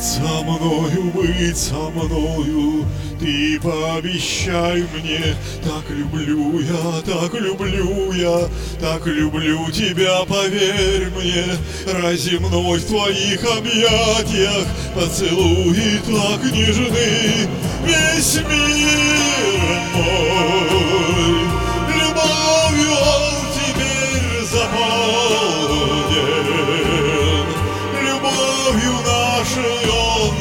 быть со мною, ты пообещай мне. Так люблю я, так люблю я, так люблю тебя, поверь мне. Раземной в твоих объятиях поцелуи так нежны. Весь мир мой любовью он теперь заполнен, любовью нашей он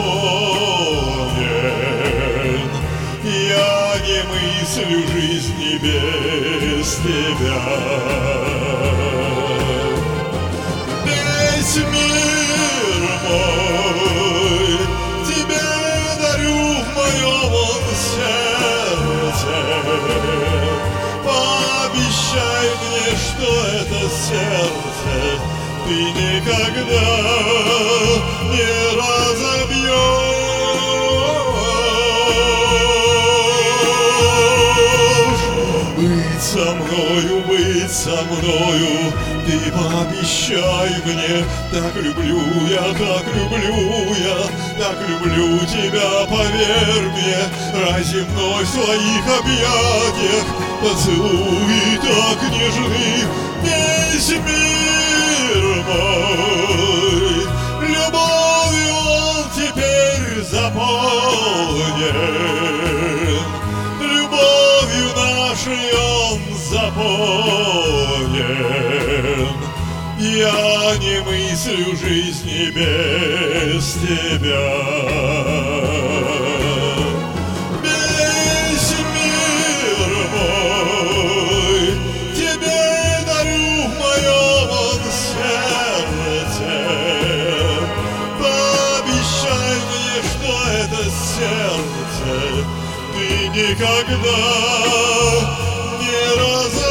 заполнен. Я не мыслю жизни без тебя. Весь мир мой тебе дарю в моем он сердце. Пообещай мне, что это сердце ты никогда не разобьешь. Быть со мною, ты пообещай мне. Так люблю я, как люблю я, так люблю тебя, поверь мне. Раземной в своих объятиях поцелуи так нежны. Весь мир мой любовью он теперь заполнен, любовью нашей он заполнен. Я не мыслю жизни без тебя. Весь мир мой тебе дарю в моем он сердце. Пообещай мне, что это сердце ты никогда не разобьешь.